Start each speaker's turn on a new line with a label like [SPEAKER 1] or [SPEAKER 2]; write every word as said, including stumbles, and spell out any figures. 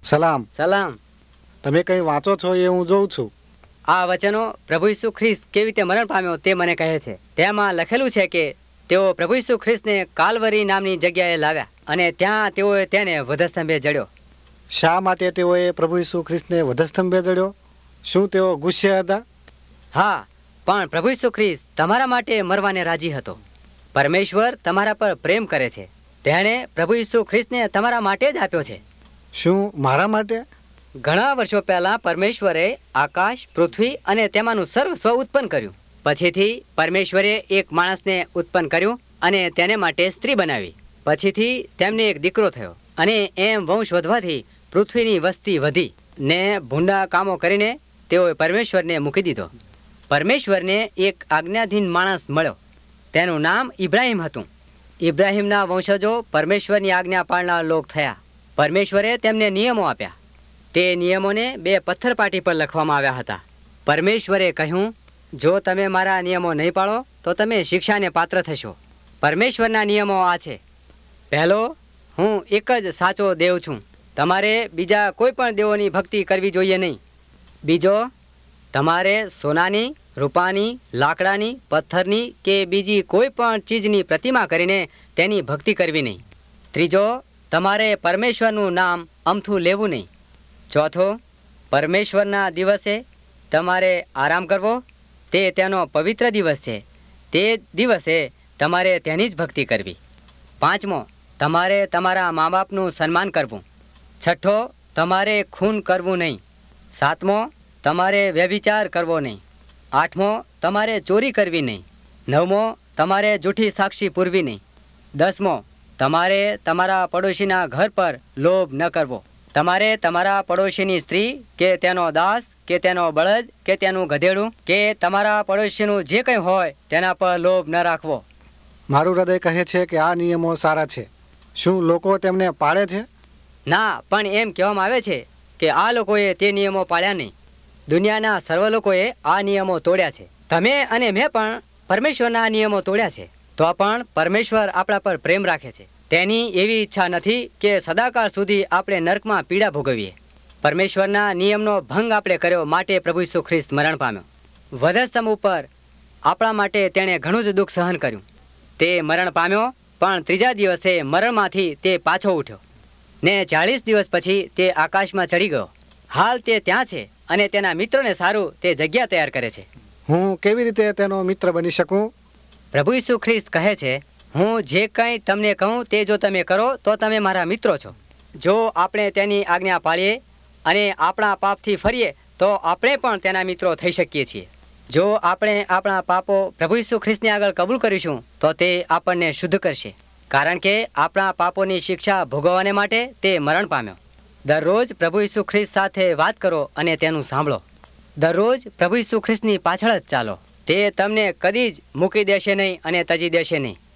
[SPEAKER 1] સલામ.
[SPEAKER 2] સલામ.
[SPEAKER 1] તમે કંઈ વાંચો છો એ હું જોઉં છું.
[SPEAKER 2] આ વચનો પ્રભુ ઈસુ ખ્રિસ્ત કેવી રીતે મરણ પામ્યો તે મને કહે છે. તેમાં લખેલું છે કે તેઓ પ્રભુ ઈસુ ખ્રિસ્તને કાલવરી નામની જગ્યાએ લાવ્યા અને ત્યાં તેઓએ તેને વધસ્તંભે જડ્યો.
[SPEAKER 1] શા માટે તેઓએ પ્રભુ ઈસુ ખ્રિસ્તને વધસ્તંભે જડ્યો? શું તેઓ ગુસ્સે હતા?
[SPEAKER 2] હા, પણ પ્રભુ ઈસુ ખ્રિસ્ત તમારા માટે મરવાને રાજી હતો. પરમેશ્વર તમારા પર પ્રેમ કરે છે. તેણે પ્રભુ ઈસુ ખ્રિસ્તને તમારા માટે જ આપ્યો છે.
[SPEAKER 1] શું મારા માટે?
[SPEAKER 2] ઘણા વર્ષો પહેલાં પરમેશ્વરે આકાશ, પૃથ્વી અને તેમાંનું સર્વ સ્વ ઉત્પન્ન કર્યું. પછીથી પરમેશ્વરે એક માણસને ઉત્પન્ન કર્યું અને તેને માટે સ્ત્રી બનાવી. પછીથી તેમને એક દીકરો થયો અને એમ વંશ વધવાથી પૃથ્વીની વસ્તી વધી ને ભૂંડા કામો કરીને તેઓએ પરમેશ્વરને મૂકી દીધો. પરમેશ્વરને એક આજ્ઞાધીન માણસ મળ્યો. તેનું નામ ઇબ્રાહિમ હતું. ઇબ્રાહિમના વંશજો પરમેશ્વરની આજ્ઞા પાળનાર લોક થયા. પરમેશ્વરે તેમને નિયમો આપ્યા. તે નિયમોને બે પથ્થરપાટી પર લખવામાં આવ્યા હતા. પરમેશ્વરે કહ્યું, જો તમે મારા નિયમો નહીં પાળો તો તમે શિક્ષાને પાત્ર થશો. પરમેશ્વરના નિયમો આ છે. પહેલો, હું એક જ સાચો દેવ છું. તમારે બીજા કોઈ પણ દેવોની ભક્તિ કરવી જોઈએ નહીં. બીજો, તમારે સોનાની, રૂપાની, લાકડાની, પથ્થરની કે બીજી કોઈ પણ ચીજની પ્રતિમા કરીને તેની ભક્તિ કરવી નહીં. ત્રીજો, તમારે પરમેશ્વરનું નામ અમથું લેવું નહીં. ચોથો, પરમેશ્વરના દિવસે તમારે આરામ કરવો. તે તેનો પવિત્ર દિવસ છે. તે દિવસે તમારે તેની જ ભક્તિ કરવી. પાંચમો, તમારે તમારા મા બાપનું સન્માન કરવું. છઠ્ઠો, તમારે ખૂન કરવું નહીં. સાતમો, તમારે વ્યભિચાર કરવો નહીં. આઠમો, તમારે ચોરી કરવી નહીં. નવમો, તમારે જૂઠી સાક્ષી પૂરવી નહીં. દસમો, તમારે તમારા પડોશીના ઘર પર લોભ ન કરવો. તમારે તમારા પડોશીની સ્ત્રી કે તેનો દાસ કે તેનો બળદ કે તેનું ગધેડું કે તમારા પડોશીનું જે કંઈ હોય તેના પર લોભ ન રાખવો.
[SPEAKER 1] મારું હૃદય કહે છે કે આ નિયમો સારા છે. શું લોકો તેમને પાળે છે?
[SPEAKER 2] ના, પણ એમ કહેવામાં આવે છે કે આ લોકોએ તે નિયમો પાળ્યા નહીં. દુનિયાના સર્વ લોકોએ આ નિયમો તોડ્યા છે. તમે અને મેં પણ પરમેશ્વરના નિયમો તોડ્યા છે. તો પણ પરમેશ્વર આપણા પર પ્રેમ રાખે છે. તેની એવી ઈચ્છા નથી કે સદાકાળ સુધી આપણે નર્કમાં પીડા ભોગવીએ. પરમેશ્વરના નિયમનો ભંગ આપણે કર્યો માટે પ્રભુ ઈસુ ખ્રિસ્ત મરણ પામ્યો. વધસ્તંભ ઉપર આપણા માટે તેણે ઘણું જ દુઃખ સહન કર્યું. તે મરણ પામ્યો, પણ ત્રીજા દિવસે મરણમાંથી તે પાછો ઉઠ્યો ને ચાળીસ દિવસ પછી તે આકાશમાં ચડી ગયો. હાલ તે ત્યાં છે અને તેના મિત્રોને સારું તે જગ્યા તૈયાર કરે છે.
[SPEAKER 1] હું કેવી રીતે તેનો મિત્ર બની શકું?
[SPEAKER 2] પ્રભુ ઈસુ ખ્રિસ્ત કહે છે, હું જે કંઈ તમને કહું તે જો તમે કરો તો તમે મારા મિત્રો છો. જો આપણે તેની આજ્ઞા પાળીએ અને આપણા પાપથી ફરીએ તો આપણે પણ તેના મિત્રો થઈ શકીએ છીએ. જો આપણે આપણા પાપો પ્રભુ ઈસુ ખ્રિસ્તની આગળ કબૂલ કરીશું તો તે આપણને શુદ્ધ કરશે, કારણ કે આપણા પાપોની શિક્ષા ભોગવવાને માટે તે મરણ પામ્યો. દરરોજ પ્રભુ ઈસુ ખ્રિસ્ત સાથે વાત કરો અને તેનું સાંભળો. દરરોજ પ્રભુ ઈસુ ખ્રિસ્તની પાછળ જ ચાલો. તે તમને કદી જ મૂકી દેશે નહીં અને તજી દેશે નહીં.